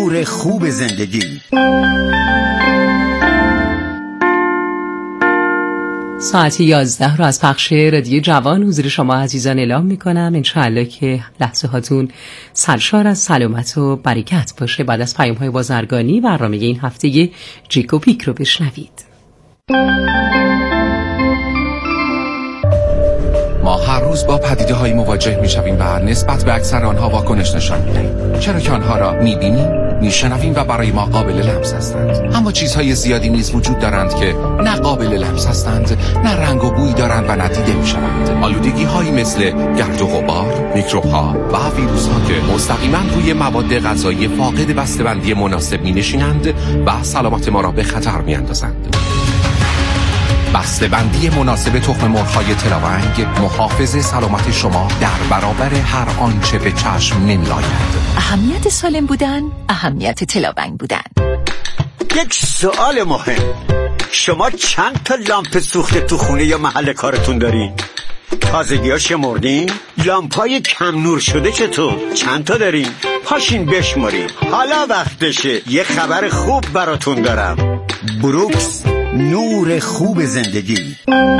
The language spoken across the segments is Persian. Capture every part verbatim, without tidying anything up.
نور خوب زندگی. ساعت یازده رو از پخش رادیو جوان حضور شما عزیزان اعلام میکنم. انشاءالله که لحظه هاتون سرشار از سلامت و برکت باشه. بعد از پیام های بازرگانی برنامه این هفته جیکو پیک رو بشنوید. ما هر روز با پدیده‌هایی مواجه می‌شویم و نسبت به اکثر آنها واکنش نشان می‌دهیم، چرا که آنها را می‌بینیم، می‌شنویم و برای ما قابل لمس هستند. اما چیزهای زیادی نیز وجود دارند که نه قابل لمس هستند، نه رنگ و بوی دارند و ندیده می‌شوند. آلودگی‌هایی مثل گرد و غبار، میکروب‌ها و ویروس‌ها که مستقیما روی مواد غذایی فاقد بسته‌بندی مناسب می‌نشینند و سلامت ما را به خطر می‌اندازند. بسته‌بندی مناسب تخم مرغ‌های تلاونگ محافظ سلامت شما در برابر هر آنچه به چشم نمی‌آید. اهمیت سالم بودن، اهمیت تلاونگ بودن. یک سوال مهم، شما چند تا لامپ سوخته تو خونه یا محل کارتون دارین؟ تازگی ها شمردین؟ لامپای کم نور شده چطور؟ چند تا دارین؟ پاشین بشمارین. حالا وقتشه. یه خبر خوب براتون دارم. بروکس، نور خوب زندگی.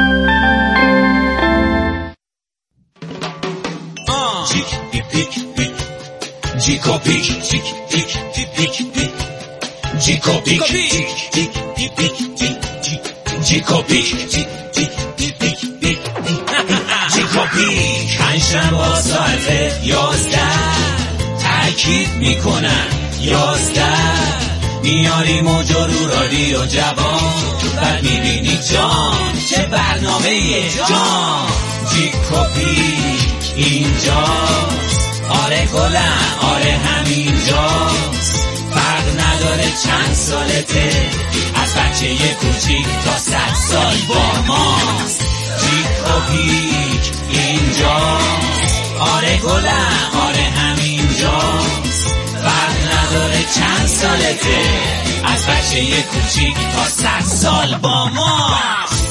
جیک پیک پیک جیکو پیک جیک پیک پیک پیک جیکو پیک جیک پیک جیکو پیک جیک پیک جیکو پیک پنجشنبه ساعت یازده تاکید میکنن یازده میاریم و جلو رادیو جوان بعد میبینی جان چه برنامه جان جیکو پیک اینجاست. آره گلم آره همینجاست. فرق نداره چند سالته از بچه یه کوچیک تا صد سال با ماست. جیکو پیک اینجاست. آره گلم آره همینجاست. فرق نداره چند سالته از بچه یه کوچیک تا صد سال با ماست.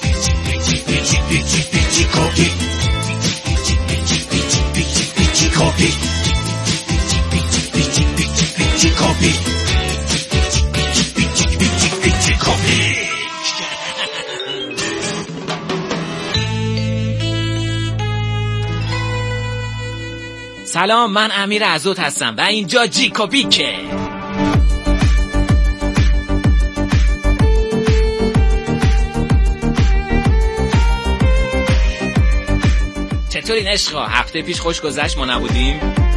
جیکو پیک کپی کپی کپی. سلام، من امیر عزوت هستم و اینجا جیکو پیکه. چطورین عشقا؟ هفته پیش خوش گذشت، ما نبودیم؟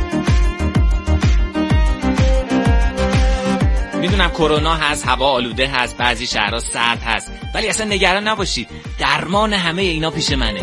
میدونم کرونا هست، هوا آلوده هست، بعضی شهرها سرد هست، ولی اصلا نگران نباشید، درمان همه اینا پیش منه.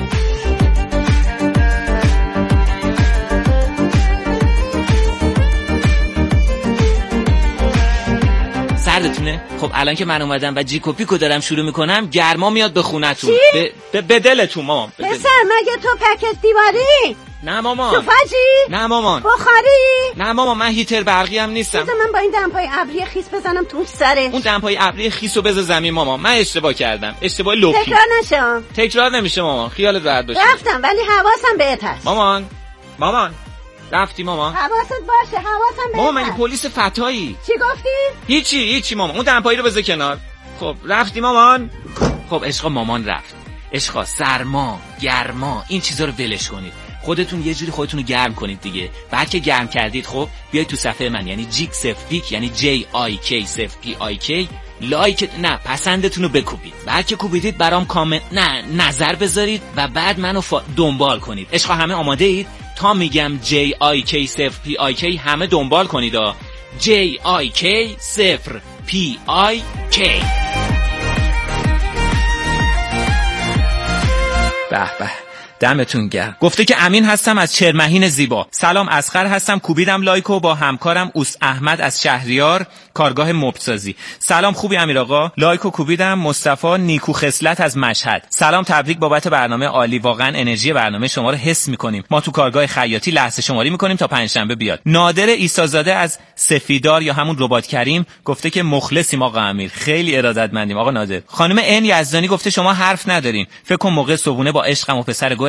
سردتونه؟ خب الان که من اومدم و جیکو پیکو دارم شروع میکنم، گرما میاد به خونتون. به به دلتون مامان. پسر مگه تو پکت دیواری؟ نه مامان. توفجی؟ نه مامان. بخاری؟ نه مامان، من هیتر برقی هم نیستم. بذار من با این دمپای ابری خیس بزنم تو سرش. اون دمپای ابری خیسو بذار زمین مامان. من اشتباه کردم. اشتباه لپی. تکرار نشه. تکرار نمیشه مامان. خیالت راحت باشه. رفتم ولی حواسم بهت هست. مامان. مامان. رفتی مامان؟ حواست باشه، حواسم بهت. مامان مگه پلیس فتایی؟ چی گفتی؟ هیچی هیچی مامان. اون دمپایی رو بذار کنار. خب رفتی مامان؟ خب عشقا مامان رفت. عشقا سرما، گرما، این چیزا رو ولش کنید. خودتون یه جوری خودتون رو گرم کنید دیگه. بعد که گرم کردید خب بیاید تو صفحه من، یعنی جیک صفر پیک، یعنی جی آی کی صفر پی آی کی، لایک نه پسندتون رو بکوبید. بعد که کوبیدید برام کامنت نه نظر بذارید و بعد منو فا... دنبال کنید. عشقا همه آماده اید؟ تا میگم جی آی کی صفر پی آی کی همه دنبال کنید ها. جی آی کی صفر پی آی کی. به به دمتون گرم. گفته که امین هستم از چرمهین زیبا. سلام، اسخر هستم، کوبیدم لایکو با همکارم اوس احمد از شهریار، کارگاه مبلسازی. سلام، خوبی امیر آقا؟ لایکو کوبیدم. مصطفی نیکو خصلت از مشهد. سلام، تبریک بابت برنامه عالی، واقعا انرژی برنامه شما رو حس می‌کنیم. ما تو کارگاه خیاطی لحظه شماری می‌کنیم تا پنجشنبه بیاد. نادر عیسازاده از سفیدار یا همون ربات کریم گفته که مخلصیم آقا امیر، خیلی ارادتمندیم آقا نادر. خانم ان یزدانی گفته شما حرف ندارین، فکر کنم موقع صبحونه با عشقم و پسر گل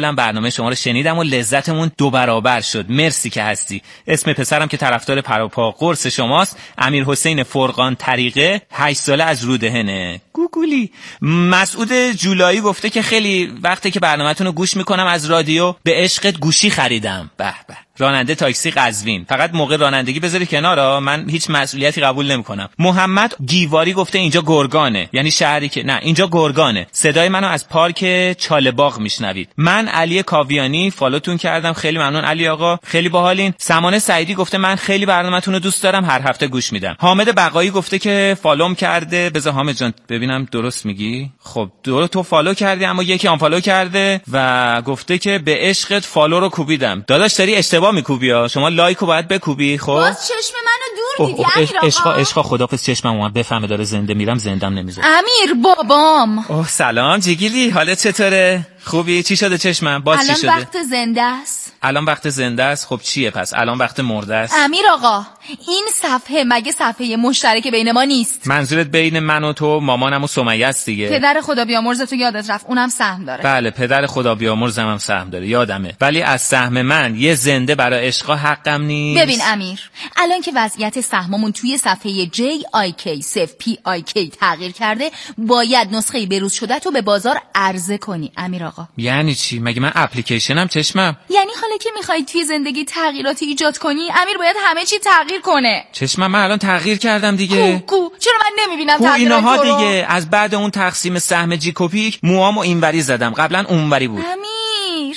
کلم برنامه شما رو شنیدم و لذتمون دو برابر شد. مرسی که هستی. اسم پسرم که طرفدار پروپا قرص شماست، امیر حسین فرقان طریقه، هشت ساله از رودهنه. گوگولی. مسعود جولایی گفته که خیلی وقته که برنامه‌تون رو گوش میکنم از رادیو، به عشقت گوشی خریدم. به به. راننده تاکسی قزوین. فقط موقع رانندگی بذاری کنارا، من هیچ مسئولیتی قبول نمیکنم. محمد گیواری گفته اینجا گرگانه، یعنی شهری که نه اینجا گرگانه. صدای منو از پارک چاله‌باغ میشنوید. من علی کاویانی فالوتون کردم، خیلی ممنون علی آقا، خیلی باحالین. سمانه سعیدی گفته من خیلی برنامه‌تون رو دوست دارم، هر هفته گوش میدم. حامد بقایی گفته که فالوم کرده. بذار حامد جان ببینم درست میگی. خب درست تو فالو کردی اما یکی آن فالو کرده و گفته که به عشقت فالو رو کوبیدم. داداش داری اشتباه میکوبی ها، شما لایکو باید بکوبی. خب باز چشم منو دور دیدی امیر آقا. عشقا عشقا خدافظ. چشمم اومد بفهمه داره زنده میرم، زندم نمیذاره. امیر بابام. اوه سلام جیگیلی، حالت چطوره؟ خوبی؟ چی شده چشمم؟ باز چی شده؟ الان وقت زنده است. الان وقت زنده است. خب چیه پس؟ الان وقت مرده است. امیر آقا این صفحه مگه صفحه مشترک بین ما نیست؟ منظورت بین من و تو، مامانم و سمیه است دیگه. پدر خدا بیامرز تو یادت رفت، اونم سهم داره. بله پدر خدا بیامرزم هم سهم داره، یادمه. ولی از سهم من یه زنده برای عشقا حقم نیست. ببین امیر، الان که وضعیت سهممون توی صفحه جی آی کی صفر پی آی کی تغییر کرده، باید نسخه بروز شده تو به بازار عرضه کنی امیر آقا. یعنی چی؟ مگه من اپلیکیشنم چشمم؟ یعنی حالا که میخوای توی زندگی تغییراتی ایجاد کنی، امیر باید همه چی تغییر کنه. چشمم من الان تغییر کردم دیگه. کو کو چرا من نمیبینم تغییرات اینها تو رو؟ دیگه از بعد اون تقسیم سهم جیکوپیک موامو اینوری زدم، قبلا اونوری بود. امیر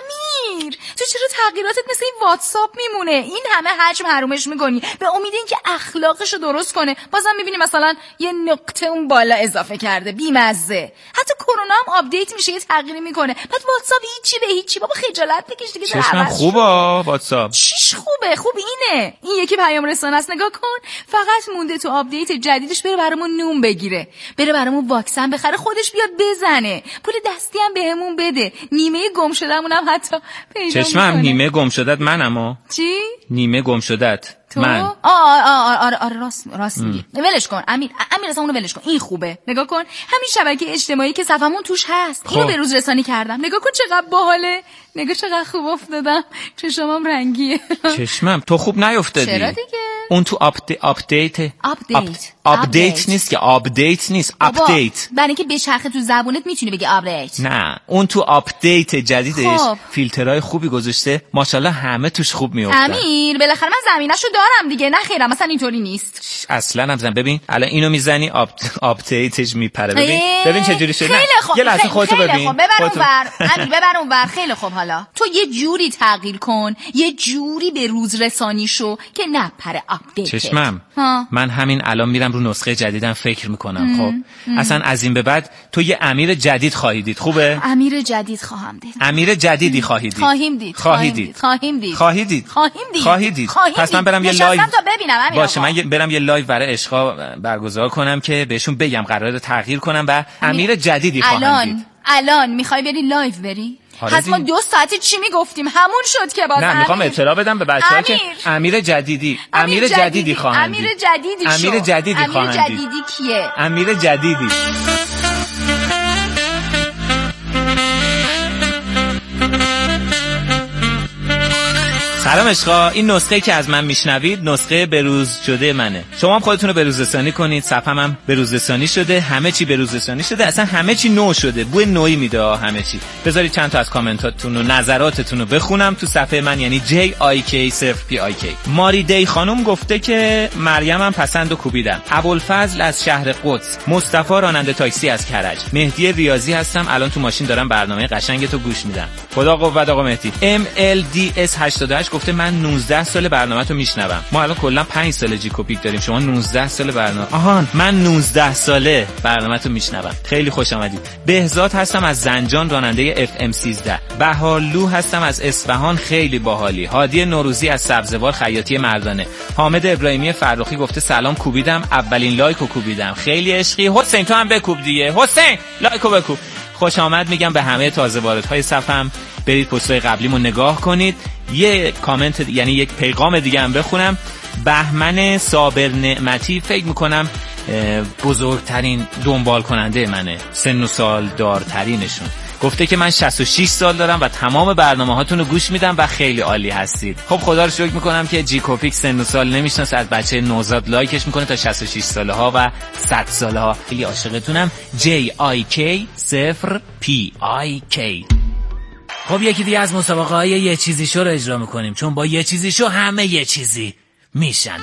امیر تو چرا تغییراتت مثل این واتساپ میمونه؟ این همه حجم حرومش میکنی به امید اینکه اخلاقشو درست کنه، بازم میبینی مثلا یه نقطه اون بالا اضافه کرده، بیمزه. حتی کرونا هم آپدیت میشه یه تغییری میکنه، بعد واتساپ هیچی به هیچی. بابا خجالت بکش دیگه. چشمم خوبه واتساپ. چیش خوبه؟ خوب اینه این یکی پیام رسانه است، نگاه کن. فقط مونده تو آپدیت جدیدش بره برامون نون بگیره، بره برامون واکسن بخره، خودش بیاد بزنه، پول دستی هم بهمون بده، نیمه گم شدهمون هم حتی پیدا چشمم میکنه. نیمه گم شدت منم. چی؟ نیمه گم شدت تو؟ من. آه آه آره آره راست راست میگی. ولش کن امیر، امیر اصلا اونو ولش کن. این خوبه. نگاه کن همین شبکه اجتماعی که صفمون توش هست، اینو به روز رسانی کردم. نگاه کن چقدر باحاله. نگاه چقدر خوب افتادم. چشمام رنگیه. چشمم تو خوب نیافتادی. چرا دیگه؟ اون تو آپدیت آپدیت آپدیت آپدیت نیست که، آپدیت نیست، آپدیت. برای اینکه بچرخه تو زبونت میتونی بگی آپدیت. نه اون تو آپدیت جدیدش خب. فیلترهای خوبی گذاشته، ماشاءالله همه توش خوب میافتن. امیر بالاخره من زمینه‌شو دارم دیگه. نه خیرم مثلا اینطوری نیست. اصلا هم زن. ببین الان اینو میزنی آپ آپدیتش میپره. ببین ببین چه جوری شده. خیلی خوب. یه لحظه خودتو ببین. خب ببر اونور. امیر ببر اونور. خیلی خوب. حالا تو یه جوری تغییر کن، یه جوری به روز رسانی شو که نپره آپدیت. چشمم ها. من همین الان میرم رو نسخه جدیدم فکر میکنم. خب ام. اصلا از این به بعد تو یه امیر جدید خواهی دید. خوبه؟ امیر جدید خواهم دید. امیر جدیدی خواهی دید. خواهیم دید. خواهی دید. خواهیم دید. خواهی دید. خواهیم دید. خواهی دید. پس من برم یه لایو باشه، من برم یه لایو برای عشقا برگزار کنم که بهشون بگم قراره تغییر کنم و امیر جدیدی خواهم دید. الان میخوای بری لایو بری؟ حتما ما دو ساعتی چی میگفتیم همون شد که باز. نه میخوام اطلاع بدم به بچه‌ها که امیر جدیدی امیر جدیدی خواهم دید. امیر جدیدی شو. امیر جدیدی خواهم دید. امیر جدیدی کیه؟ امیر جدیدی. سلام عشقا، این نسخه که از من میشنوید نسخه بروز شده منه. شما هم خودتون رو بروز رسانی کنید. صفحه‌م هم بروز رسانی شده، همه چی بروز رسانی شده، اصلا همه چی نو شده، بوی نوئی میده همه چی. بذارید چند تا از کامنتاتون و نظراتتون رو بخونم تو صفحه من، یعنی جی آی کی صفر پی آی کی. ماری دی خانم گفته که مریم هم پسند و کوبیدم. ابوالفضل از شهر قدس، مصطفی راننده تاکسی از کرج، مهدی ریاضی هستم، الان تو ماشین دارم برنامه قشنگ تو گوش میدم. خدا قوت آقا مهدی. ام ال دی اس هشتاد و هشت گفته من نوزده سال برنامه‌تو میشنوم. ما الان کلا پنج سال جیکوپیک داریم، شما نوزده سال برنامه. آهان من نوزده ساله برنامه‌تو میشنوم. خیلی خوش آمدید. بهزاد هستم از زنجان، راننده اف ام سیزده. بهارلو هستم از اصفهان، خیلی باحالی. هادی نوروزی از سبزوار خیاطی مردانه. حامد ابراهیمی فرخی گفته سلام کوبیدم، اولین لایکو کوبیدم. خیلی عشقی. حسین تو هم بکوب دیگه. حسین لایکو بکوب. خوش آمد میگم به همه تازه واردهای صفم. برید پست‌های قبلیمو نگاه کنید. یه کامنت یعنی یک پیغام دیگه هم بخونم. بهمن صابر نعمتی فکر میکنم بزرگترین دنبال کننده منه، سن و سال دارترینشون. گفته که من شصت و شش سال دارم و تمام برنامه هاتون رو گوش میدم و خیلی عالی هستید. خب خدا رو شکر میکنم که جیکوپیک سن و سال نمیشناسه، از بچه نوزاد لایکش میکنه تا شصت و شش ساله ها و صد ساله ها. خیلی عاشقتونم. جی آی کی صفر پی آی کی. خب یکی دیگه از مسابقه های یه چیزی شو رو اجرا میکنیم، چون با یه چیزی شو همه یه چیزی میشن.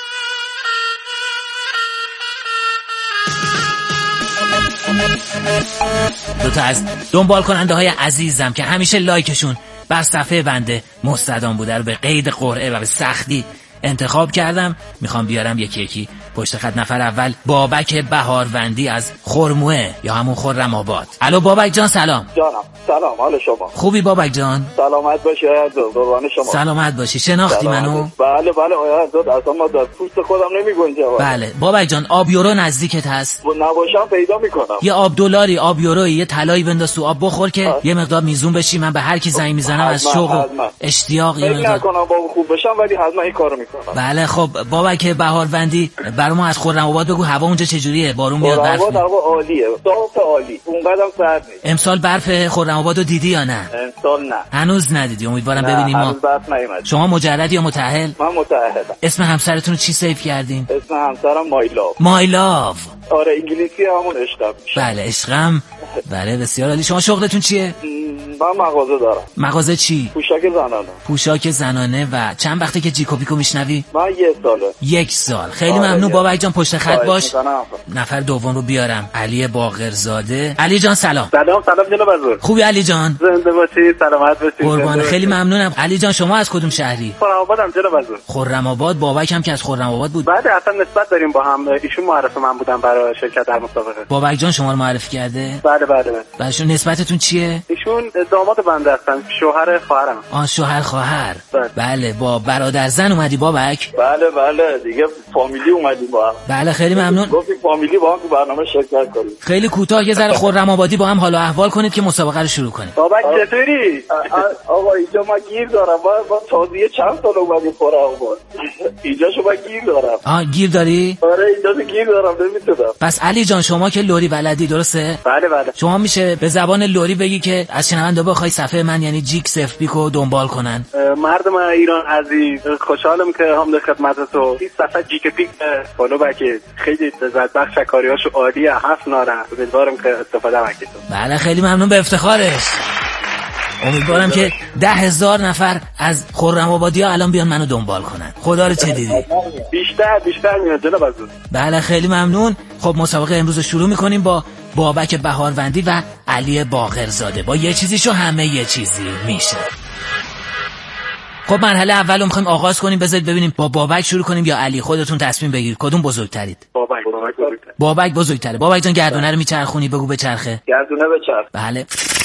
دوتا از دنبال کننده های عزیزم که همیشه لایکشون بر صفحه بنده مستدام بوده رو به قید قرعه و به سختی انتخاب کردم. میخوام بیارم یکی یکی پشت خط. نفر اول بابک بهاروندی از خرموه یا همون خرم آباد. الو بابک جان سلام. جانم سلام، حال شما خوبی بابک جان؟ سلامت باشی آیا قربان شما. سلامت باشی. شناختی سلامت. منو؟ بله بله آیا حضرت، اصلا ما در پوست خودم نمیگنجه. بله بابک جان آبیورو نزدیکت هست؟ نباشم پیدا میکنم. یه آب دلاری آبیوروی یه طلایی بنداز تو آب بخور که آه. یه مقدار میزون بشی. من به هر کی زنگ میزنم از شوق و اشتیاق یه مقدار نکنم با خوب بشم، ولی حتما این کارو میکنم. بله خب بابک بهاروندی برام از خرم آباد بگو هوا اونجا چجوریه؟ بارون میاد؟ برف میاد؟ هوا عالیه، صاف عالی، اونقدرم سرد نیست. امسال برف خرم آبادو دیدی یا نه؟ امسال نه. هنوز ندیدی؟ امیدوارم ببینیم. ما هنوز برف نیومد. شما مجرد یا متأهل؟ من متأهلم. اسم همسرتون رو چی سیو کردین؟ اسم همسرم مایلاو. مایلاو. آره انگلیسی همون عشقم. بله عشقم. بله بسیار عالی. شما شغلتون چیه؟ من مغازه دارم. مغازه چی؟ پوشاک زنانه. پوشاک زنانه. و چند وقته که جیکوپیکو میشنوی؟ من یک ساله. یک سال. خیلی آره ممنون بابک جان، پشت خط باش. میزنم. نفر دوم رو بیارم. علی باقرزاده. علی جان سلام. سلام سلام جناب حضور. خوبی علی جان؟ زنده باشی، سلامت باشی. قربان، خیلی ممنونم. علی جان شما از کدوم شهری؟ خرم آبادم جناب حضور. خرم آباد. بابک هم که از خرم آباد بود. بعد اصلا نسبت داریم با هم. ایشون معرف من بودن برای شرکت در مسابقه. بابک جان شما رو معرفی کرده؟ بله بله بله. بعدشون نسبتتون چیه؟ ایشون داماد بنده هستن، شوهر خواهرم. آ شوهر خواهر. بله. بله با برادر زن اومدی بابک؟ بله بله دیگه فامیلی اومدیم با هم. بله خیلی ممنون. گفتیم فامیلی با هم تو برنامه شرکت کنیم. خیلی کوتاه یه ذره خرم آبادی با هم حال و احوال کنید که مسابقه رو شروع کنیم. بابک چطوری؟ آقا اینجا ما گیر دارم. با با تازه چند سال اومدیم خرم آباد. اینجا شما گیر دارم. آ گیر داری؟ آره اینجا گیر دارم نمیتونم. پس علی جان شما که لری بلدی درسته؟ بله بله. شما میشه به زبان لری بگی که از شنونده بخوای صفحه من یعنی جیک صفر پیکو دنبال کنن. مردم ایران عزیز، خوشحالم که هم در خدمت تو. این صفحه جیک پیک فالو بک خیلی لذت بخش، کاریاشو عالیه، حرف نارن. امیدوارم که استفاده وکیتون. بله خیلی ممنون به افتخارش. امیدوارم که ده هزار نفر از خرم آبادی ها الان بیان منو دنبال کنن. خدا رو چه دیدی؟ بیشتر بیشتر میاد جناب حضور. بله خیلی ممنون. خب مسابقه امروز رو شروع میکنیم با بابک بهاروندی و علی باقرزاده. با یه چیزیشو همه یه چیزی میشه. خب مرحله اول رو میخوایم آغاز کنیم. بذارید ببینیم با بابک شروع کنیم یا علی؟ خودتون تصمیم بگیر کدوم بزرگترید. بابک بابک بزرگتر. بابک بزرگتره. بابک جان گردونه رو میچرخونی؟ بگو بچرخه. گردونه بچرخ. بله.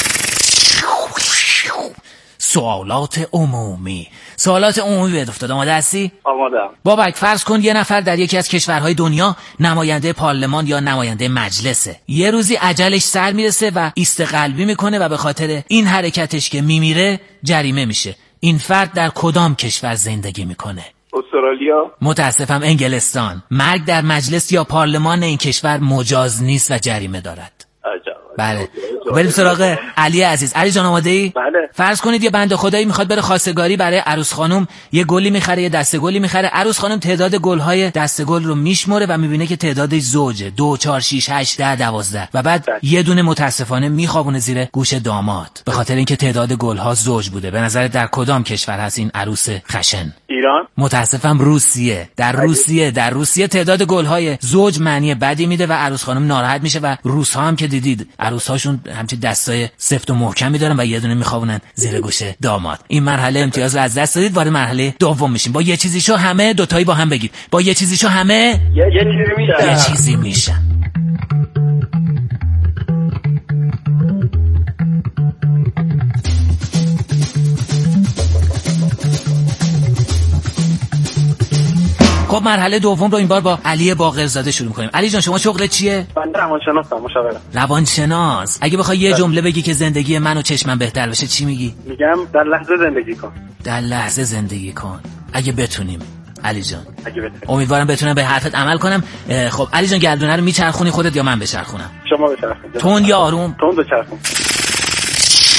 سوالات عمومی. سوالات عمومی بهت افتاد. آماده هستی؟ آماده‌ام. بابک فرض کن یه نفر در یکی از کشورهای دنیا نماینده پارلمان یا نماینده مجلسه. یه روزی اجلش سر میرسه و ایست قلبی میکنه و به خاطر این حرکتش که میمیره جریمه میشه. این فرد در کدام کشور زندگی میکنه؟ استرالیا. متاسفم انگلستان. مرگ در مجلس یا پارلمان این کشور مجاز نیست و جریمه دارد. عجب. بله. بریم سراغ علی عزیز. علی جان آماده ای؟ بله. فرض کنید یه بنده خدایی میخواد بره خواستگاری برای عروس خانم. یه گلی میخره، یه دسته گلی میخره. عروس خانم تعداد گل‌های دسته گل رو میشمره و میبینه که تعدادش زوجه. دو، چهار، شش، هشت، ده، دوازده. و بعد ده. یه دونه متاسفانه میخوابونه زیر گوش داماد به خاطر اینکه تعداد گل‌ها زوج بوده. به نظر در کدام کشور هست این عروس خشن؟ ایران. متاسفم روسیه. در روسیه در روسیه تعداد گل‌های زوج معنی بدی میده و عروس خانم ناراحت میشه و روس‌ها هم که دیدید عروس‌هاشون همچین دستای سفت و محکمی دارن و یه دونه میخوابونن زیر گوش داماد. این مرحله امتیاز رو از دست دادید. وارد مرحله دوم میشیم. با یه چیزیشو همه. دوتایی با هم بگید. با یه چیزیشو همه یه چیزی میشن. یه چیزی میشن. خب مرحله دوم رو این بار با علی باقرزاده شروع می‌کنیم. علی جان شما شغلت چیه؟ من روانشناسم، مشاورم. روانشناس. اگه بخوای یه جمله بگی که زندگی من و چشمم بهتر بشه چی میگی؟ میگم در لحظه زندگی کن. در لحظه زندگی کن. اگه بتونیم علی جان. اگه بتونیم. امیدوارم بتونم به حرفت عمل کنم. خب علی جان گردونه رو میچرخونی خودت یا من بچرخونم؟ شما بچرخونید. تند یا آروم؟ تند بچرخون.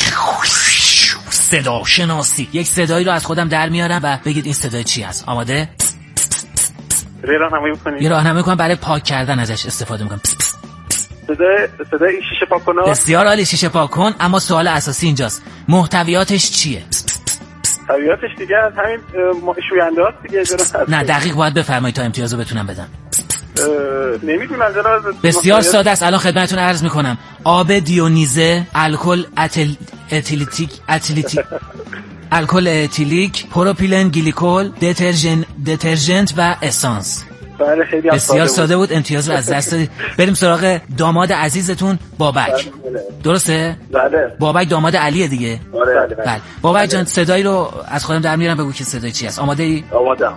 صدا شناسی. یک صدایی رو از خودم در میارم و بگید این صدای چی است. آماده؟ یه راهنمایی می‌کنید؟ یه راهنمایی می‌کنم برای پاک کردن ازش استفاده می‌کنم. صدای صدای شیشه پاک کن. بسیار عالی، شیشه پاک کن. اما سوال اساسی اینجاست، محتویاتش چیه؟ محتویاتش دیگه از همین شوینده هاست دیگه جناب. نه دقیق باید بفرمایید تا امتیازو بتونم بدم. نمیدونم جناب. بسیار ساده است، الان خدمتتون عرض میکنم. آب دیونیزه، الکل اتل اتیلیک اتیلیک الکل اتیلیک، پروپیلن گلیکول، دترژن دترژنت و اسانس. بله خیلی بسیار ساده بود. امتیاز رو از دست دادید. بریم سراغ داماد عزیزتون بابک. درسته؟ بله. بابک داماد علیه دیگه. بله بله. بابک جان صدایی رو از خودم در میارم، بگو که صدای چی است. آماده ای؟ آماده‌ام.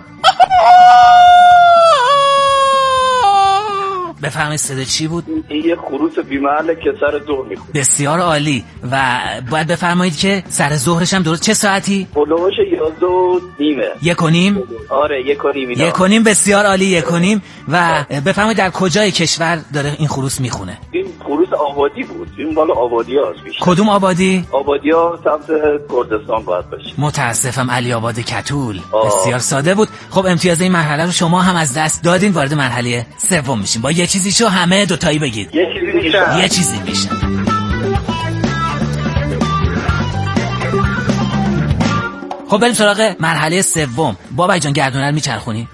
بفهمید صدا چی بود؟ این یه خروس بی‌محل که سر ظهر میخوره. بسیار عالی. و باید بفرمایید که سر ظهرش هم درست چه ساعتی؟ هولوش یازده و نیمه. یک و نیم؟ آره یک و نیم. یک و نیم. بسیار عالی، یک و نیم. و بفرمایید در کجای کشور داره این خروس میخونه؟ این خروس آبادی بود. این بالا آبادی هاست بیشتر. کدوم آبادی؟ آبادی ها سمت کردستان باید باشه. متاسفم، علی آباد کتول. بسیار ساده بود. خب امتیاز این مرحله رو شما هم از دست دادین. وارد مرحله سوم میشیم. با یه چیزیشو همه دوتایی بگید. یه چیزی میشه. یه چیزی میشه. خب بریم سراغ مرحله سوم. بابا جان گردونه رو میچرخونی؟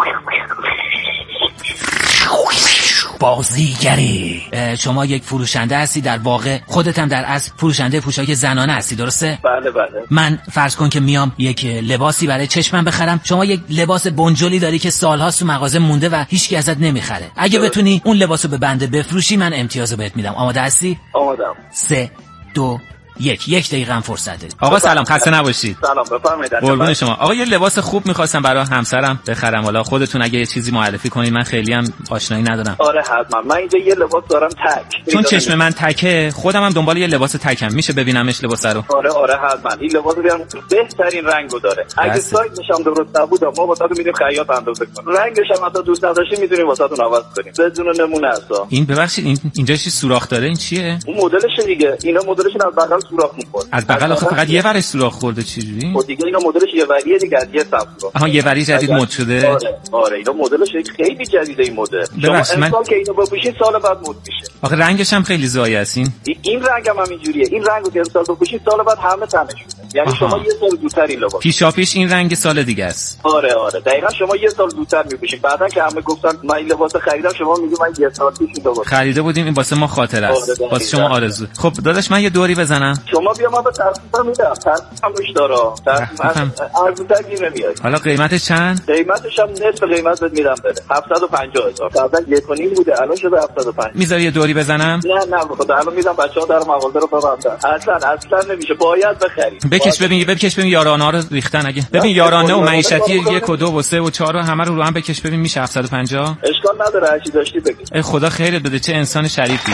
بازیگری. شما یک فروشنده هستی، در واقع خودت هم در اصل فروشنده پوشاک زنانه هستی، درسته؟ بله بله. من فرض کن که میام یک لباسی برای چشمم بخرم، شما یک لباس بنجلی داری که سالهاست تو مغازه مونده و هیچکی ازت نمیخره. اگه بتونی اون لباسو به بنده بفروشی من امتیازو بهت میدم. آماده هستی؟ آماده‌ام. سه دو یک یک دقیقه هم فرصت دارید. آقا سلام، خسته نباشید. سلام، بفرمایید. قربون شما. آقا یه لباس خوب می‌خواستم برای همسرم بخرم، حالا خودتون اگه یه چیزی معرفی کنید، من خیلی هم آشنایی ندارم. آره حتما. من اینجا یه لباس دارم تک. چون چشم من تکه، خودم هم دنبال یه لباس تکم. میشه ببینمش لباس رو؟ آره آره حتما. این لباس بیام بهترین رنگو داره. اگه سایزش هم درست نبود ما واسهتون میدیم خیاط اندازه کنه. رنگش هم حتی دوست نداشتین می‌دونیم واسهتون عوض کنیم. بدون نمونه اسا. این ببخشید این اینجا چی سوراخ داره؟ این چیه؟ اون مدلش دیگه. اینا مدلشون از بغل سوراخ می‌خوره. از بغل آخه فقط یه ورش سوراخ خورده. چجوری؟ خب دیگه اینا مدلش یه وریه دیگه، از یه سمت. آها یه وری جدید مد شده. آره آره اینا مدلش خیلی جدیده. این مدل شما امسال من... که اینو بپوشین سال بعد مد میشه. آخه رنگش هم خیلی زایه است. این این رنگ هم همینجوریه. این رنگو که امسال بپوشین سال بعد همه تنشونه. یعنی آها. شما یه سال زودتر این لباس پیشاپیش این رنگ سال دیگه است. آره آره دقیقاً شما یه سال زودتر میپوشین. بعدن که همه گفتن من این لباس خریدم، شما میگی من یه سال پیش این لباس خریده بودیم، این واسه ما خاطره است. آره واسه شما آرزو. خب داداش من یه دوری بزنم. شما بیا من به تصفیه میدم. تصفیه هم روش داره. تصفیه ارزون‌تر گیر نمیاد. حالا قیمتش چند؟ قیمتش هم نصف قیمت بهت میدم بره. هفتصد و پنجاه هزار. قبلا یک و نیم بوده، الان شده هفتاد و پنج. میذاری یه دوری بزنم؟ نه نه بخدا الان میدم بچه‌ها در مغازه رو ببندن. اصلا اصلا نمیشه، باید بخرید. بکش ببین ببین ببین یارانه رو ریختن. اگه ببین یارانه و معیشتی یک و دو و سه و چهار رو همه رو رو هم بکش ببین میشه هفتصد و پنجاه. اشکال نداره هر چی داشتی بگی. ای خدا خیرت بده، چه انسان شریفی.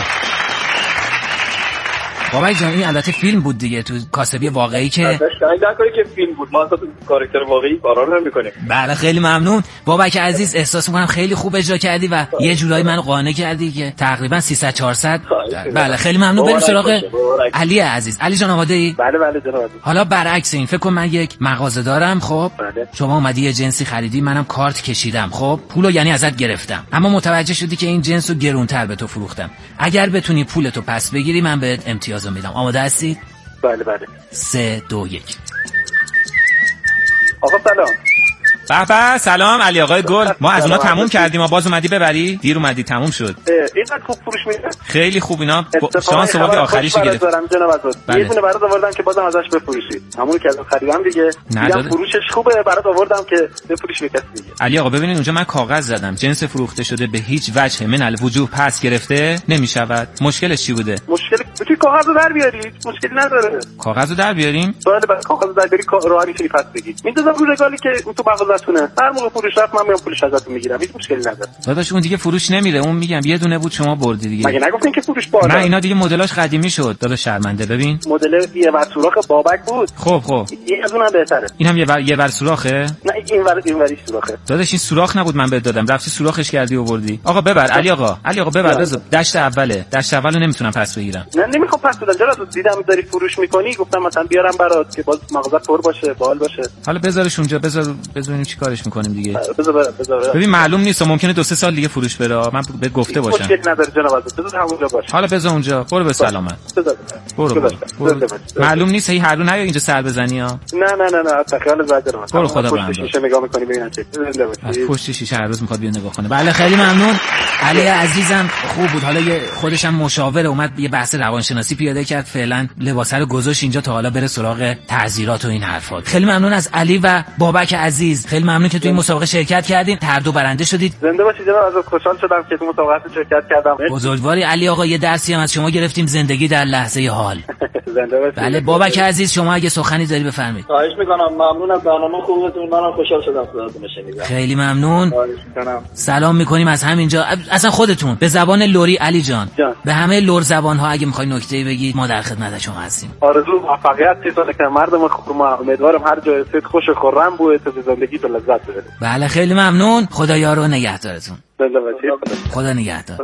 بابا جان این البته فیلم بود دیگه، تو کاسبی واقعی که ازش نکنی که فیلم بود، ما اصلا تو کاراکتر واقعی کارا رو نمی‌کنیم. بله خیلی ممنون بابک عزیز، احساس می‌کنم خیلی خوب اجرا کردی و یه جورایی منو قانع کردی که تقریبا سیصد چهارصد. بله خیلی ممنون. بریم سراغ علی عزیز. علی جان آماده ای؟ بله بله جناب. حالا برعکس این، فکر کن من یک مغازه دارم، خب بله. شما اومدی یه جنسی خریدی، منم کارت کشیدم، خب پولو یعنی ازت گرفتم، اما متوجه شدی که این جنسو گرونتر به تو فروختم. اگر بتونی پولتو پس بگیری من بهت امتیازو میدم. آماده هستی؟ بله بله. سه دو یک. آقا سلام. بابا سلام علی آقای گل، ما از اونا تموم کردیم، ما باز اومدی ببری؟ دیر اومدی تموم شد. اینقدر خوب فروش میده؟ خیلی خوب. اینا شانس آوردی آخریش گرفت. یه دونه برات آوردم که بازم ازش بفروشی. همون که ازم خریدم دیگه. دیدم فروشش خوبه، برات آوردم که بفروشی به کسی دیگه. علی آقا ببینید اونجا من کاغذ زدم جنس فروخته شده به هیچ وجه من الوجوه پس گرفته نمیشود. مشکلش چی بوده؟ مشکل تو کاغذو در بیاری، مشکلی نداره. کاغذو در بیاریم؟ بله بله کاغذو در بیاری راحت میتونی پس بگیری. میذارم رو رگالی که تو مغازه‌تونه. هر موقع فروش رفت من میام پولش ازتون میگیرم، هیچ مشکلی نداره. داداش اون دیگه فروش نمیره، اون میگم یه دونه بود شما بردی دیگه. مگه نگفتین که فروش بالا؟ نه اینا دیگه مدلاش قدیمی شد. داداش شرمنده. ببین مدل یه ور سوراخ بابک بود. خب خب این از اونم بهتره. اینم یه ور یه ور سوراخه؟ نه اینور اینوری سوراخه. داداش این سوراخ نبود من بهت دادم، رفتی سوراخش کردی و آوردی. آقا ببر علی آقا، علی آقا ببر بذار. دشت اوله، دشت اولو نمیتونم پس بگیرم. نه نمیخوام پس بدم، چرا دیدم داری فروش میکنی گفتم مثلا بیارم برات که باز مغازه پر باشه، باحال باشه. حالا بذارش اونجا، بذار ببینیم چی کارش میکنیم دیگه. بذار بذار ببین معلوم نیست، ممکنه دو سه سال دیگه فروش بره، من بهت گفته باشم. مشکل نداره جناب عزیز، بذار همونجا باشه. حالا بذار اونجا، برو به سلامت. برو برو, برو. معلوم نیست هی هر رو نیا اینجا سر بزنی ها. نه نه نه نه حتی خیال زاد دارم. برو خدا بنده. شیشه نگاه می‌کنی ببین چه زنده باشی. پشت شیشه هر روز میخواد بیا نگاه کنه. بله خیلی ممنون. علی عزیزم خوب بود. حالا یه خودش هم مشاور اومد یه بحث روانشناسی پیاده کرد، فعلا لباسه رو گذاشت اینجا تا حالا بره سراغ تعزیرات و این حرفا. خیلی ممنون از علی و بابک عزیز. خیلی ممنون که تو این مسابقه شرکت کردین، هر دو برنده شدید. زنده باشید جناب، از خوشحال شدم که تو مسابقه شرکت کردم. بزرگواری علی آقا، یه درسی هم از شما گرفتیم، زندگی در لحظه حال. زنده باشید. بله بابک عزیز شما اگه سخنی داری بفرمایید. خواهش می‌کنم، ممنون از برنامه خوبتون، منم خوشحال شدم صداتون شنیدم. خیلی ممنون. سلام می‌کنیم از همینجا، اصلا خودتون به زبان لری علی جان, جان. به همه لر زبان‌ها اگه می‌خوای نکته‌ای بگید ما در خدمت شما هستیم. آرزو موفقیت تیتونه که مردم خوب، امیدوارم هر جای سید خوش و خرم بوده تا زندگی تو لذت ببرید. بله خیلی ممنون، خدا یار و نگهدارتون. زنده باشید. خدا نگهدار.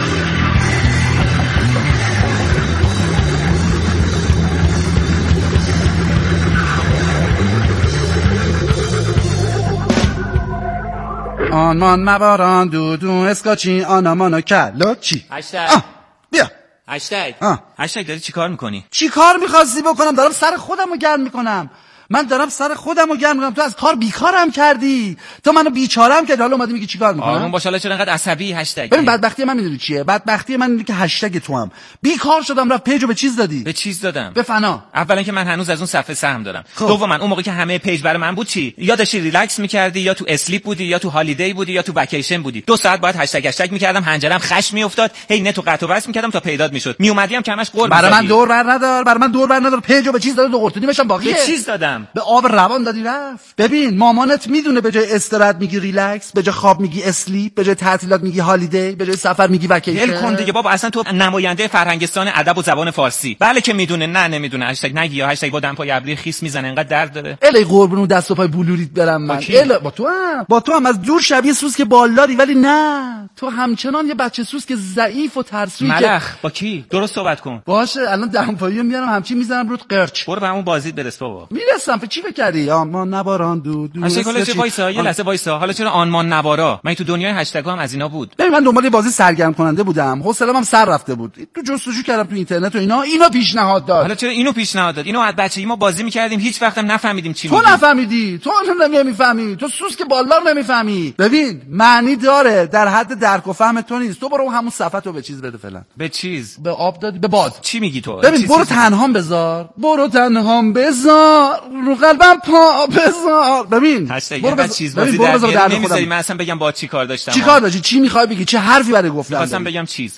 آنمان مباران دودو اسکاچی آنامانو کلوچی. هشتگ بیا هشتگ هشتگ داری چی کار میکنی؟ چی کار میخواستی بکنم؟ دارم سر خودم رو گرم میکنم. من دارم سر خودم رو گرم میکنم. تو از کار بیکارم کردی، تو منو بیچارم کردی، حالا اومدی میگی چی کار میکنم؟ آروم باش، حالا چرا انقدر عصبی؟ هشتگ ببین بدبختی من میدونی چیه؟ بدبختی من اینه که هشتگ تو هم بیکار شدم، رفت پیجو به چیز دادی. به چیز دادم؟ به فنا. اولا که من هنوز از اون صفحه سهم دارم. دوما اون موقع که همه پیج برای من بود چی؟ یا داشتی ریلکس میکردی، یا تو اسلیپ بودی، یا تو هالیدی بودی، یا تو وکیشن بودی. دو ساعت بعد هشتگ هشتگ میکردم، حنجرم خش میافتاد، هی نتو قطع و وصل میکردم تا پیدات میشد. میومدی هم کمش قرب برای من دور بر ندار، برای من دور بر ندار. پیجو به چیز داد، دو قرتونی بشم باقیه. به چیز دادم؟ به آب روان دادی رفت. ببین مامانت میدونه به جای استراحت میگی ریلکس، به جای خواب میگی اسلیپ، به جای تعطیلات میگی هالیدی، به جای سفر میگی وکیشن. ول کن دیگه بابا، اصلا تو نماینده فرهنگستان ادب و زبان فارسی. بله که میدونه، نه نمیدونه. هشتگ نگی، یا هشتگ با دمپای ابری خیس میزنه انقدر درد داره. الی قربون دست و پای بلوریت برم من. ال با تو هم با تو هم از دور شبیه سوس که بالداری، ولی نه تو همچنان یه بچه سوس که ضعیف و ترسویی. ملخ با کی درست صحبت کن. باشه الان دمپاییو میارم همچین میزنم رود قرچ. برو به همون بازیت برس بابا. میرسم. چی فکری؟ اما نباران دو دو هشتگ چه وایسا یه لحظه وایسا. حالا چرا آنمان نوارا؟ من تو دنیای هشتگ هم از اینا بود. ببین من دنبال بازی سرگرم کننده بودم، حوصله‌ام هم سر رفته بود. تو جستجو کردم تو اینترنت و اینا اینو پیشنهاد داد. حالا چرا اینو پیشنهاد داد؟ اینو از بچگی ما بازی می‌کردیم، هیچ وقتم نفهمیدیم چی میگی. تو نفهمیدی، تو اصلا نمی‌فهمی، تو سوس که بالدار نمی‌فهمی. ببین معنی داره، در حد درک و فهم تو نیست. تو برو همون صفحه‌تو به چیز بده فعلا. به چیز؟ به آب دادی، به باد. چی میگی تو؟ ببین برو تنهام بذار، برو تنهام بذار، رو قلبم پا بذار. ببین برو به چیز بازی در نمیذاری من اصلا بگم با چی کار داشتم. چی کار داشتی؟ چی میخوای بگی؟ چه حرفی برای گفتن؟ می‌خواستم بگم چیز.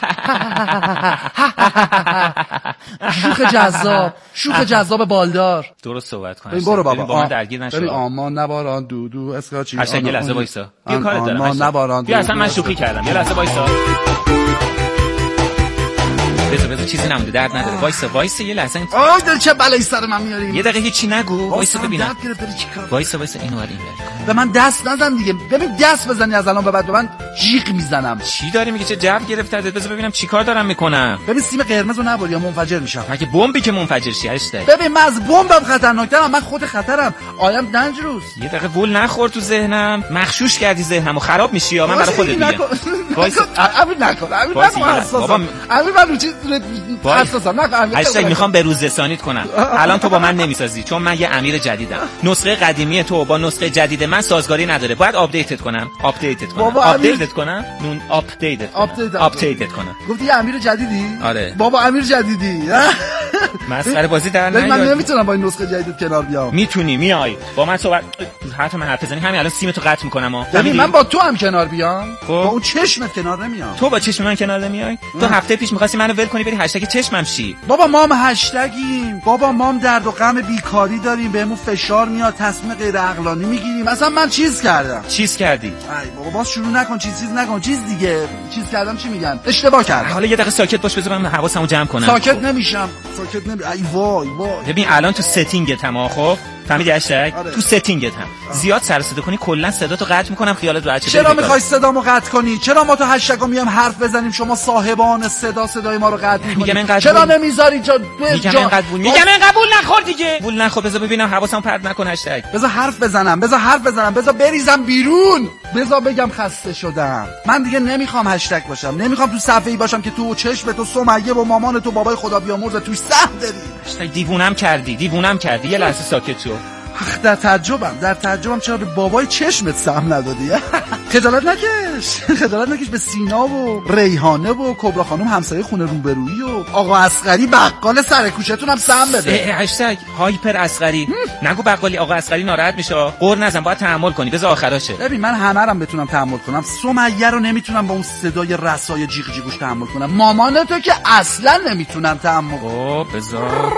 شوخ جذاب، شوخ جذاب بالدار. درست صحبت کن. برو بابا با من درگیر نشو. ببین آمان نباران دودو اسکاچی. هشتگ یه لحظه وایسا. بیا کارت دارم. آمان نباران. بیا اصلا من شوخی کردم. یه لحظه وایسا. بذار بذار چیزی نمونده، درد نداره. وایسا وایسا یه لحظه. آی دل چه بلایی سر من میاری. یه دقیقه هیچی نگو. وایسا ببینم. وایسا وایسا اینو بریم. به من دست نزن دیگه. ببین دست بزنی از الان به بعد به من جیغ میزنم. چی داری میگی؟ چه جو گرفته؟ بذار ببینم چیکار دارم میکنم. ببین سیم قرمزو نبری یا منفجر میشم. مگه بمبی که منفجر شه هشتگ. ببین من از بمبم خطرناکترم، من خود خطرم. آیم دنجروس. یه دقیقه وول نخور تو ذهنم. مخشوش کردی ذهنمو، خراب میشی یا من برای خودت میگم. وایسا امین نکن. امین نکن حساسم. امین من رو چیز حساسم. نکن. هشتگ میخوام به روز رسانیت کنم. الان تو با من نمیسازی چون من یه امیر جدیدم. نسخه قدیمی تو با نسخه جدید من سازگاری نداره. باید آپدیتت کنم. آپدیتت کنم. آپدیتت کنم. نون آپدیتت. آپدیتت کنم. گفتی یه امیر جدیدی؟ آره. بابا امیر جدیدی. مسخره بازی در نیار. من نمیتونم با این نسخه جدید کنار بیام. میتونی، میای. با من صحبت حرف من حرف بزنی همین الان سیمتو قطع میکنم ها. ببین من با تو هم کنار بیام. با اون چشمت کنار نمیام. تو با چشم من کنار نمیای؟ تو هفته پیش می‌خواستی منو ول کنی بری هشتگ چشمم شی. بابا مام هشتگیم. بابا مام درد و غم بیکاری داریم، بهمون فشار میاد، تصمیم غیر عقلانی میگیریم. مثلا من چیز کردم. چیز کردی؟ ای بابا باز شروع نکن. چیز چیز نکن. چیز دیگه. چیز کردم چی میگن؟ اشتباه کردم. حالا یه دقیقه ساکت باش بذار من حواسمو جمع کنم. ساکت نمیشم. ساکت نمی ای وای وای. ببین الان تو ستینگ تمام خب فهمیدی هشتگ؟ تو ستینگت هم زیاد سر صدا کنی کلا صداتو قطع میکنم خیالت راحت شه. چرا میخوای صدامو قطع کنی؟ چرا ما تو هشتگا میام حرف بزنیم شما صاحبان صدا صدای ما رو قطع میکنی؟ چرا نمیذاری جا میگم اینقدر بول میگم اینقدر بول نخور دیگه. بول نخور بذار ببینم حواسم پرت نکن هشتگ. بذار حرف بزنم بذار حرف بزنم بذار بریزم بیرون بذار بگم خسته شدم. من دیگه نمیخوام هشتگ باشم نمیخوام تو صفحه‌ای باشم که تو چشم تو سمیه و مامان تو بابای خدا بیامرز توش سهم داری. هشتگ دیوونم کردی دیوونم کردی یه لحظه ساکت شو. در تعجبم در تعجبم چرا به بابای چشمت سهم ندادی؟ خجالت نکش خجالت نکش به سینا و ریحانه و کبرا خانم همسایه خونه روبرویی و آقا اصغری بقال سر کوچه‌تون هم سهم بده. هشتگ هایپر اصغری نگو بقالی آقا اصغری ناراحت میشه. قور نزن باید تحمل کنی بذار آخراشه. ببین من همه رو بتونم تحمل کنم سمیه رو نمیتونم با اون صدای رسای جیغ جیغوش تحمل کنم. مامان تو که اصلا نمیتونم تحمل کنم. او بذار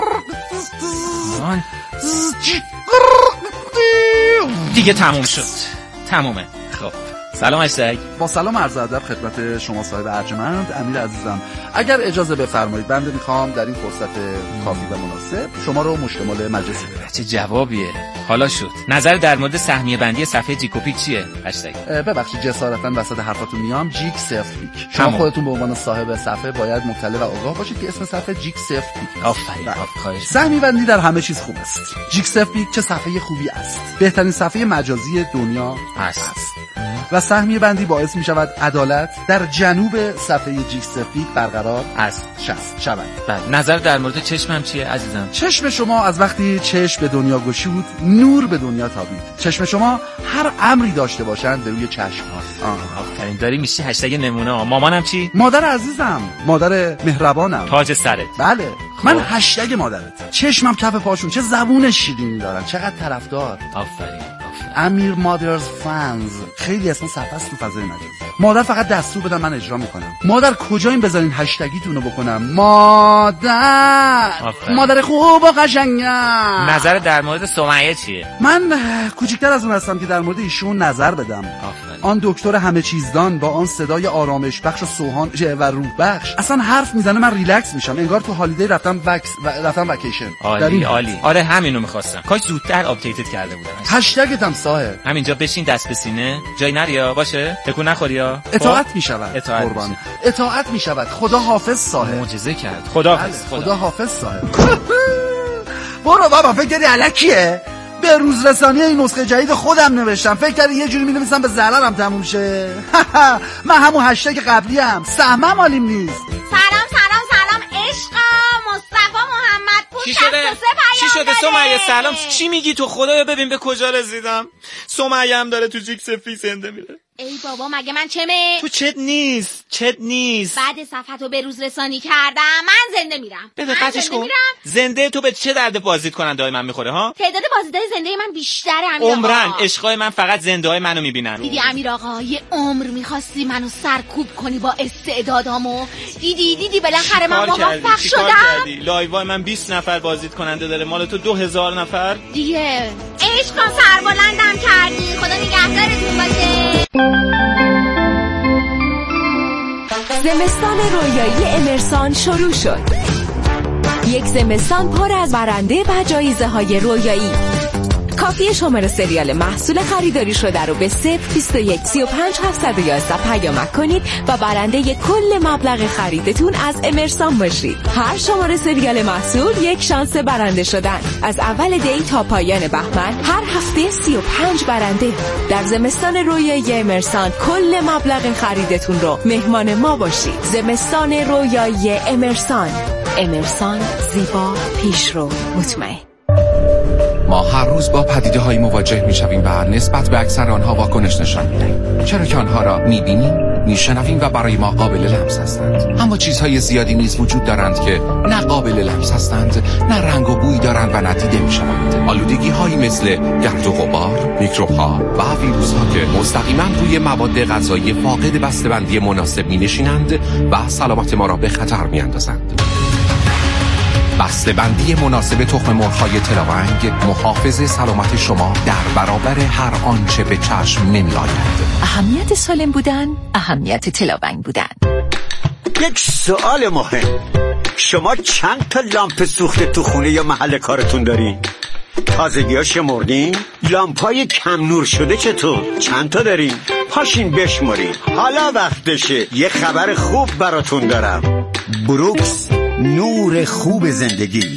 دیگه تموم شد تمومه. خب سلام هشتگ. با سلام عرض ادب خدمت شما صاحب ارجمند امیر عزیزم. اگر اجازه بفرمایید بنده میخوام در این فرصت کافی و مناسب شما رو مشتمل مجلس کنم. چه جوابیه. حالا شد نظر در مورد سهمیه بندی صفحه جیکوپی چیه هشتگ؟ ببخشید جسارتا وسط حرفاتون میام. جیک صفر پیک. شما همون. خودتون به عنوان صاحب صفحه باید مطلع و آگاه باشید که اسم صفحه جیک صفر پیک. آفرین آفرین. سهمیه بندی در همه چیز خوب است. جیک صفر پیک چه صفحه خوبی است. بهترین صفحه مجازی دنیا است, است. و سهمیه بندی باعث می شود عدالت در جنوب صفحه جیک صفر پیک برقرار است شست شود. بله نظر در مورد چشمم چیه عزیزم؟ چشم شما از وقتی چشم به دنیا گشود نور به دنیا تابید. چشم شما هر امری داشته باشند به روی چشم هاست. آفرین داری میشی هشتگ نمونه ها. مامانم چی؟ مادر عزیزم مادر مهربانم تاج سرت. بله خب. من هشتگ مادرت. چشمم کف پاشون چه زبون شیرینی دارن چقدر طرفدار. آفرین امیر مادرز فنز خیلی اسم صفحه است تو فضای مجازی. مادر فقط دستور بدن من اجرا میکنم. مادر کجاییم بذارین هشتگیتونو بکنم. مادر آفرین. مادر خوب و قشنگم. نظر در مورد سمیه چیه؟ من کوچیکتر از اون هستم که در مورد ایشون نظر بدم. آفرین. آن دکتر همه چیزدان با آن صدای آرامش بخش و سوهان و روح بخش اصلا حرف میزنه من ریلکس میشم انگار تو هالیدی رفتم وکس و رفتم وکیشن. عالی عالی. آره همینو میخواستم کاش زودتر آپدیتت کرده بودم. هشتگت هم صاحب همینجا بشین دست به سینه جای نریا باشه تکون نخوریا. اطاعت میشود اطاعت قربان میشه. اطاعت میشود. خدا حافظ صاحب. معجزه کرد. خدا حافظ. خدا, خدا حافظ صاحب. برو بابا فکر کردی الکیه؟ به روز رسانی این نسخه جدید خودم نوشتم فکر کردی یه جوری می‌نویسم به ضررم تموم شه. من همون هشتگ قبلی ام سهمم مالیم نیست. سلام سلام سلام عشقا مصطفی محمد پور چی شده؟ چی شده سمیه سلام چی میگی تو خدایا ببین به کجا رسیدم. سمیه هم داره تو جیک سفی زنده میره. ای بابا مگه من چمه؟ تو چت نیست چت نیست. بعد صفحتو به روز رسانی کردم من زنده میرم. بده قطعش کن. زنده تو به چه درد بازدید کننده های من میخوره ها؟ تعداد بازدیدهای زنده من بیشتره امیر آقا. عمرن عشقای من فقط زنده های منو میبینن. دیدی امیر آقا یه عمر میخواستی منو سرکوب کنی با استعدادامو. دیدی دیدی بالاخره من موفق شدم. لایوای من بیست نفر بازدید کننده داره مال تو دو هزار نفر دیگه. عشقا سربلندم کردی خدا نگهدارتون باشه. زمستان رویایی امرسان شروع شد. یک زمستان پر از برنده و جایزه های رویایی. کافی شماره سریال محصول خریداری شده رو به صفر بیست و یک سی و پنج هفتصد و یازده پیامک کنید و برنده کل مبلغ خریدتون از امرسان باشید. هر شماره سریال محصول یک شانس برنده شدن. از اول دی تا پایان بهمن هر هفته سی و پنج برنده. در زمستان رویایی امرسان کل مبلغ خریدتون رو مهمان ما باشید. زمستان رویایی امرسان. امرسان زیبا پیشرو مطمئن. ما هر روز با پدیده های مواجه می شویم و نسبت به اکثر آنها واکنش نشان می دهیم. چرا که آنها را می بینیم، می شنویم و برای ما قابل لمس هستند. اما چیزهای زیادی نیز وجود دارند که نه قابل لمس هستند، نه رنگ و بوی دارند و ندیده می شوند. آلودگی هایی مثل گرد و غبار، میکروب ها و ویروس ها که مستقیما روی مواد غذایی فاقد بسته‌بندی مناسب می نشینند و سلامت ما را به خطر می اندازند. بسته‌بندی مناسب تخم مرغ‌های تلاونگ محافظ سلامت شما در برابر هر آنچه به چشم نمی‌آید. اهمیت سالم بودن، اهمیت تلاونگ بودن. یک سوال مهم، شما چند تا لامپ سوخته تو خونه یا محل کارتون دارین؟ تازگی ها شمردین؟ لامپای کم نور شده چطور؟ چند تا دارین؟ پاشین بشمارین. حالا وقتشه یه خبر خوب براتون دارم. بروکس، نور خوب زندگی.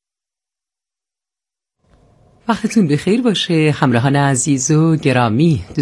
وقتتون بخیر باشه همراهان عزیز و گرامی.